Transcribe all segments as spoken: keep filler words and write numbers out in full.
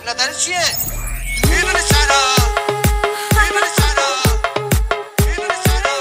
نظر چیه؟ میدونه چرا؟ میدونه چرا؟ میدونه چرا؟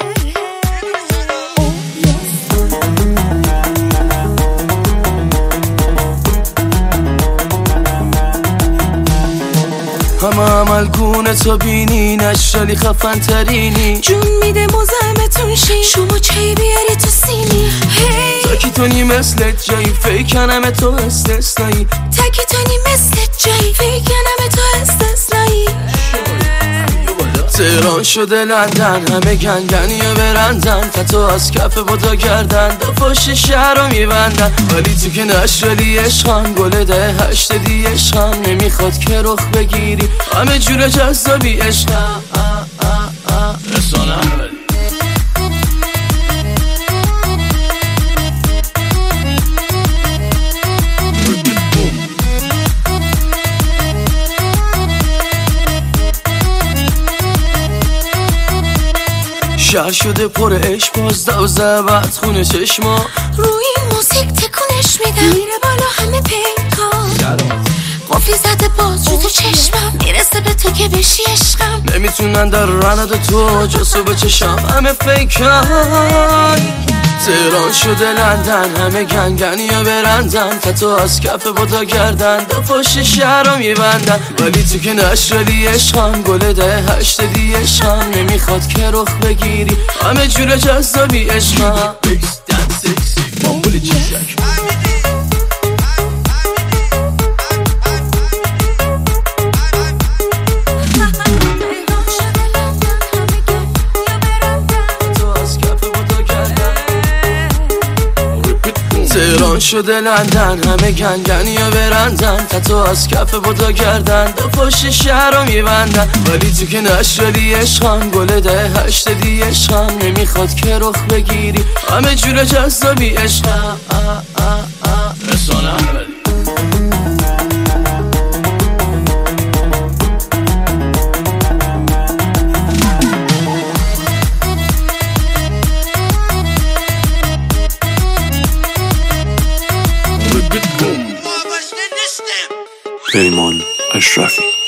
همه عمل گونه تو بینی نشالی خفن ترینی جون میده مزاحمتون شی شما چی بیاری تو سینی تاکی تونی مثل جایی فیکنم تو استثنایی تاکی تونی مثل جایی فیکنم تو استثنایی تهران شده لندن همه گنگنی و برندن تتو از کف بودا گردن دو پشت شهر رو میبندن ولی تو که نشالی عشقم گل ده هشت دی عشقم نمیخواد که رخ بگیری همه جور جذابی عشقم رسانم شهر شده پر عشق باز دو زبط خونه چشما روی این موسیقی تکونش میدم میره بالا همه پیکار قفلی زده باز رو تو چشمم میرسه به تو که بشی عشقم نمیتونن در رند تو جسو بچشم همه فیکای تهران شده لندن همه گنگنی و برندن تتو از کف بودا گردن دو پشت شهر رو میبندن ولی تو که نشالی عشقم گل ده هشت دی عشقم نمیخواد که رخ بگیری همه جور جذابی عشقم تهران شده لندن همه گنگنی و برندن تتو از کف بودا گردن دو پشت شهر رو میبندن ولی تو که نشالی عشقم گل ده هشت دی عشقم نمیخواد که رخ بگیری همه جور جذابی عشقم رسانم پیمان اشرفی.